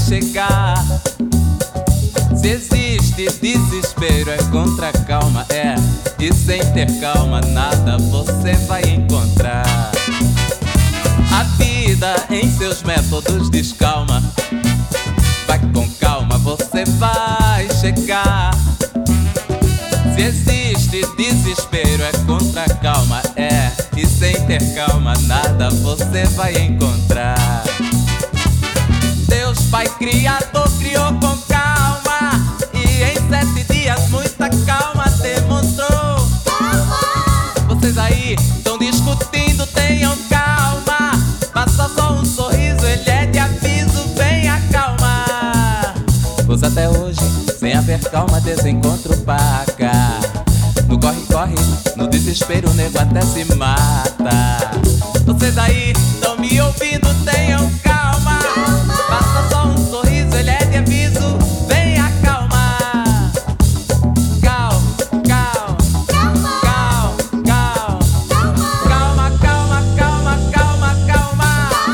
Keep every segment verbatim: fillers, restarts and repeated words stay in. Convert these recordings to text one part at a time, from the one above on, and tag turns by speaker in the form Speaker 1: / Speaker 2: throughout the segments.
Speaker 1: chegar. Se existe desespero é contra a calma, é. E sem ter calma nada você vai encontrar. A vida em seus métodos descalma. Vai com calma, você vai chegar. Se existe desespero é contra a calma, é. E sem ter calma nada você vai encontrar. Deus Pai Criador criou com calma, e em sete dias muita calma demonstrou. Vocês aí estão discutindo, tenham calma. Passa só um sorriso, ele é de aviso, venha calma. Pois até hoje, sem haver calma, desencontro paca. No corre-corre, no desespero, o nego até se mata. Vocês aí estão me ouvindo, tenham calma. Passa só um sorriso, ele é de aviso, venha calma. Cal, cal, cal, cal. Calma, calma, calma, calma, calma.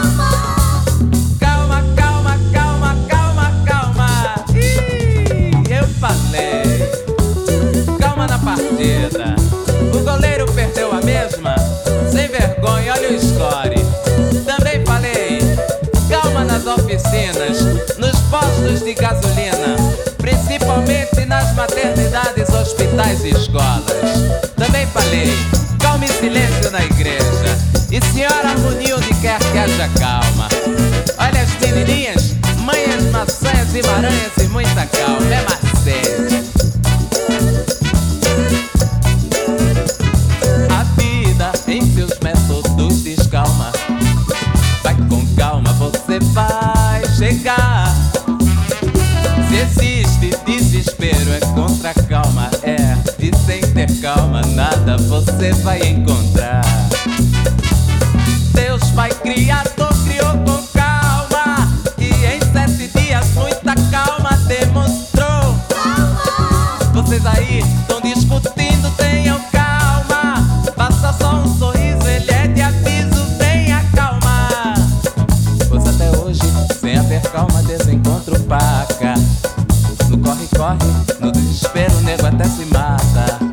Speaker 1: Calma, calma, calma, calma, calma. Ih, eu falei. Calma na partida. O goleiro perdeu a mesma. Sem vergonha, olha o score. Também falei. Calma nas oficinas, nos postos de gasolina, principalmente nas maternidades, hospitais e escolas. Também falei. Calma e silêncio na igreja. E senhora harmonia onde quer que haja calma. Olha as menininhas, manhas, maçãs e maranhas e muita calma. É Marcelo. A vida em seus métodos descalma. Vai com calma, você vai chegar. Se existe desespero é contra a calma, é. E sem ter calma nada você vai encontrar. Deus Pai Criador criou com calma, e em sete dias muita calma demonstrou. Vocês aí estão discutindo, tenham calma. Passa só um sorriso, ele é de aviso, venha calma. Pois até hoje, sem haver calma, desencontro paca. No corre-corre, no desespero, o nego até se mata.